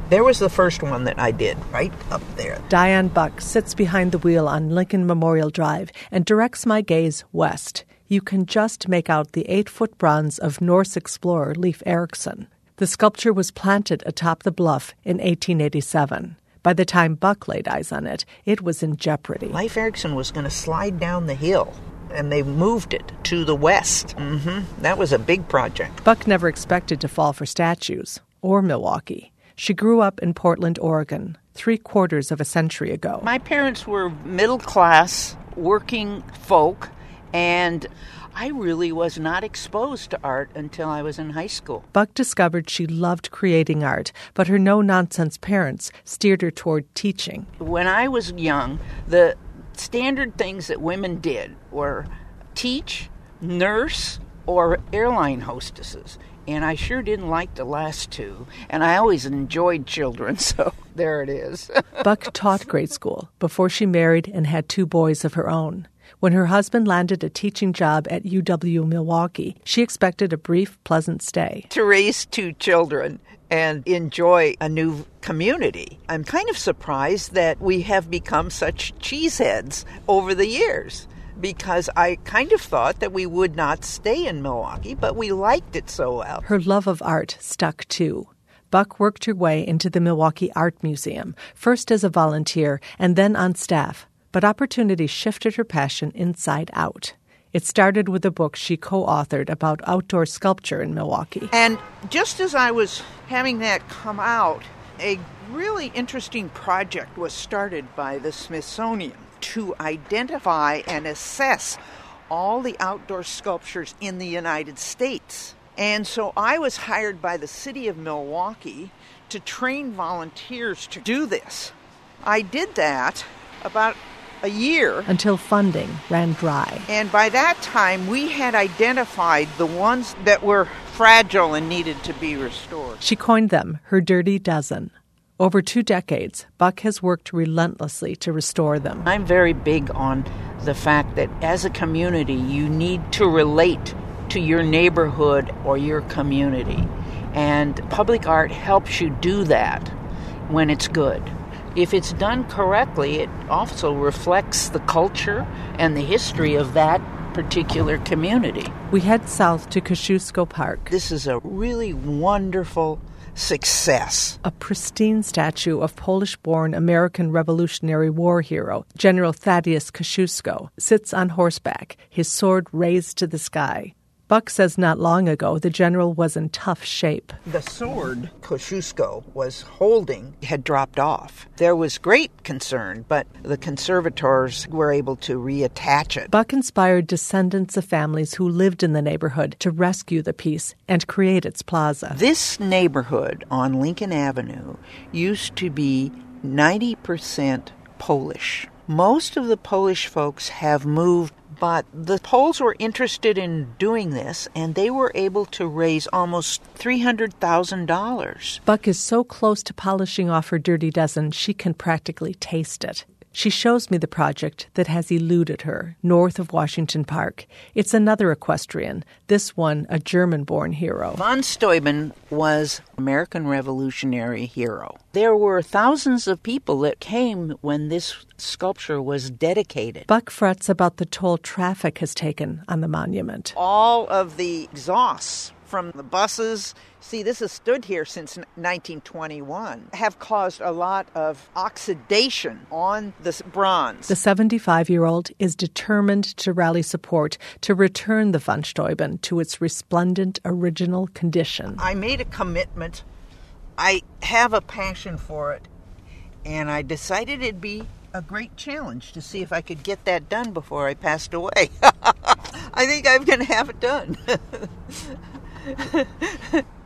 There was the first one that I did, right up there. Diane Buck sits behind the wheel on Lincoln Memorial Drive and directs my gaze west. You can just make out the 8-foot bronze of Norse explorer Leif Erikson. The sculpture was planted atop the bluff in 1887. By the time Buck laid eyes on it, it was in jeopardy. Leif Erikson was going to slide down the hill, and they moved it to the west. That was a big project. Buck never expected to fall for statues or Milwaukee. She grew up in Portland, Oregon, 3/4 of a century ago. My parents were middle-class, working folk, and I really was not exposed to art until I was in high school. Buck discovered she loved creating art, but her no-nonsense parents steered her toward teaching. When I was young, the standard things that women did were teach, nurse, or airline hostesses. And I sure didn't like the last two. And I always enjoyed children, so there it is. Buck taught grade school before she married and had 2 boys of her own. When her husband landed a teaching job at UW Milwaukee, she expected a brief, pleasant stay. To raise 2 children and enjoy a new community. I'm kind of surprised that we have become such cheeseheads over the years, because I kind of thought that we would not stay in Milwaukee, but we liked it so well. Her love of art stuck too. Buck worked her way into the Milwaukee Art Museum, first as a volunteer and then on staff. But opportunity shifted her passion inside out. It started with a book she co-authored about outdoor sculpture in Milwaukee. And just as I was having that come out, a really interesting project was started by the Smithsonian to identify and assess all the outdoor sculptures in the United States. And so I was hired by the city of Milwaukee to train volunteers to do this. I did that about a year. Until funding ran dry. And by that time, we had identified the ones that were fragile and needed to be restored. She coined them her Dirty Dozen. Over 2 decades, Buck has worked relentlessly to restore them. I'm very big on the fact that as a community, you need to relate to your neighborhood or your community. And public art helps you do that when it's good. If it's done correctly, it also reflects the culture and the history of that particular community. We head south to Kosciuszko Park. This is a really wonderful success. A pristine statue of Polish-born American Revolutionary War hero, General Thaddeus Kosciuszko, sits on horseback, his sword raised to the sky. Buck says not long ago the general was in tough shape. The sword Kosciuszko was holding had dropped off. There was great concern, but the conservators were able to reattach it. Buck inspired descendants of families who lived in the neighborhood to rescue the piece and create its plaza. This neighborhood on Lincoln Avenue used to be 90% Polish. Most of the Polish folks have moved, but the Poles were interested in doing this, and they were able to raise almost $300,000. Buck is so close to polishing off her Dirty Dozen, she can practically taste it. She shows me the project that has eluded her, north of Washington Park. It's another equestrian, this one a German-born hero. Von Steuben was an American Revolutionary hero. There were thousands of people that came when this sculpture was dedicated. Buck frets about the toll traffic has taken on the monument. All of the exhausts from the buses, see, this has stood here since 1921, have caused a lot of oxidation on this bronze. The 75-year-old is determined to rally support to return the Von Steuben to its resplendent original condition. I made a commitment. I have a passion for it, and I decided it'd be a great challenge to see if I could get that done before I passed away. I think I'm going to have it done.